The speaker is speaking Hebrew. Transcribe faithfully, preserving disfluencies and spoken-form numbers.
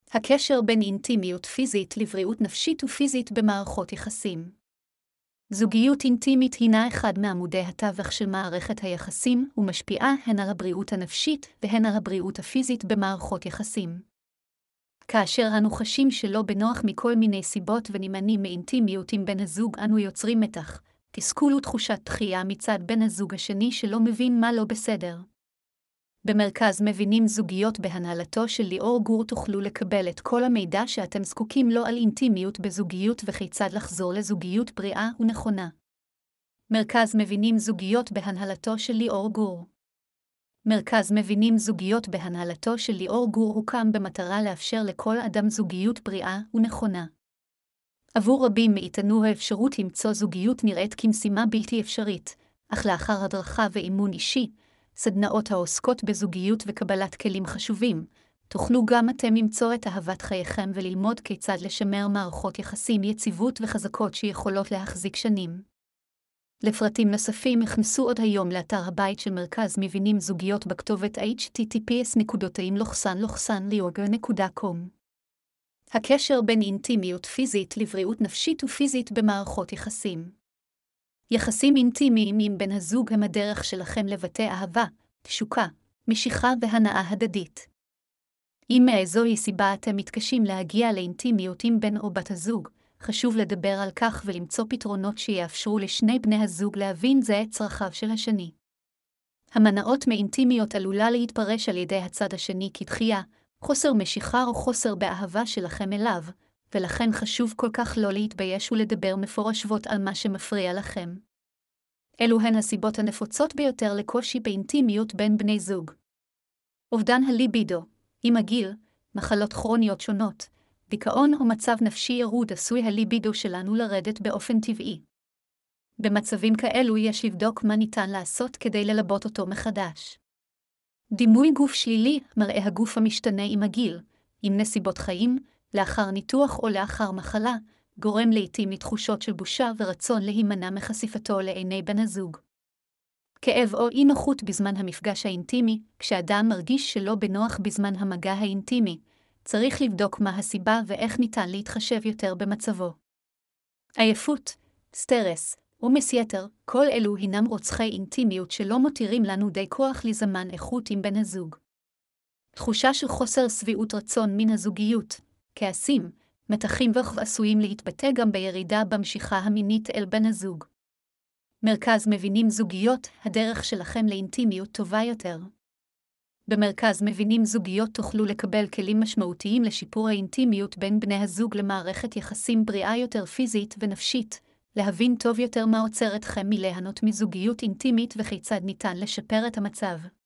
הקשר בין אינטימיות פיזית לבריאות נפשית ופיזית במערכות יחסים. זוגיות אינטימית הינה אחד מעמודי התווך של מערכת היחסים ומשפיעה הן על הבריאות הנפשית והן על הבריאות הפיזית במערכות יחסים. כאשר אנו חשים שלא בנוח מכל מיני סיבות ונמנעים מאינטימיות עם בן הזוג, אנו יוצרים מתח, תסכול ותחושת דחייה מצד בן הזוג השני שלא מבין מה לא בסדר. במרכז מבינים זוגיות בהנהלתו של ליאור גור תוכלו לקבל את כל המידע שאתם זקוקים לו על אינטימיות בזוגיות וכיצד לחזור לזוגיות בריאה ונכונה. מרכז מבינים זוגיות בהנהלתו של ליאור גור. מרכז מבינים זוגיות בהנהלתו של ליאור גור הוקם במטרה לאפשר לכל אדם זוגיות בריאה ונכונה. עבור רבים מאיתנו האפשרות למצוא זוגיות נראית כמשימה בלתי אפשרית, אך לאחר הדרכה ואימון אישי, סדנאות העוסקות בזוגיות וקבלת כלים חשובים, תוכלו גם אתם למצוא את אהבת חייכם וללמוד כיצד לשמר מערכות יחסים יציבות וחזקות שיכולות להחזיק שנים. לפרטים נוספים הכנסו עוד היום לאתר הבית של מרכז מבינים זוגיות בכתובת אייץ' טי טי פי אס נקודתיים לוחסן לוחסן ליוגה נקודה קום. הקשר בין אינטימיות פיזית לבריאות נפשית ופיזית במערכות יחסים. יחסים אינטימיים עם בן הזוג הם הדרך שלכם לבטא אהבה, תשוקה, משיכה והנאה הדדית. אם מאיזוהי סיבה אתם מתקשים להגיע לאינטימיות עם בן או בת הזוג, חשוב לדבר על כך ולמצוא פתרונות שיאפשרו לשני בני הזוג להבין זה את צרכיו של השני. המנעות מאינטימיות עלולה להתפרש על ידי הצד השני כדחייה, חוסר משיכה או חוסר באהבה שלכם אליו, ולכן חשוב כל כך לא להתבייש ולדבר מפורשות על מה שמפריע לכם. אלו הן הסיבות הנפוצות ביותר לקושי באינטימיות בין בני זוג. אובדן הליבידו, עם הגיל, מחלות כרוניות שונות, דיכאון או מצב נפשי ירוד עשוי הליבידו שלנו לרדת באופן טבעי. במצבים כאלו יש לבדוק מה ניתן לעשות כדי ללבות אותו מחדש. דימוי גוף שלילי, מראה הגוף המשתנה עם הגיל, עם נסיבות חיים, לאחר ניתוח או לאחר מחלה, גורם לעתים לתחושות של בושה ורצון להימנע מחשיפתו לעיני בן הזוג. כאב או אי נוחות בזמן המפגש האינטימי, כשאדם מרגיש שלא בנוח בזמן המגע האינטימי, צריך לבדוק מה הסיבה ואיך ניתן להתחשב יותר במצבו. עייפות, סטרס, עומס יתר, כל אלו הינם רוצחי אינטימיות שלא מותירים לנו די כוח לזמן איכות עם בן הזוג. תחושה של חוסר שביעות רצון מן הזוגיות, כעסים, מתחים וכאב עשויים להתבטא גם בירידה במשיכה המינית אל בן הזוג. מרכז מבינים זוגיות, הדרך שלכם לאינטימיות טובה יותר. במרכז מבינים זוגיות תוכלו לקבל כלים משמעותיים לשיפור האינטימיות בין בני הזוג למערכת יחסים בריאה יותר פיזית ונפשית, להבין טוב יותר מה עוצר אתכם מליהנות מזוגיות אינטימית וכיצד ניתן לשפר את המצב.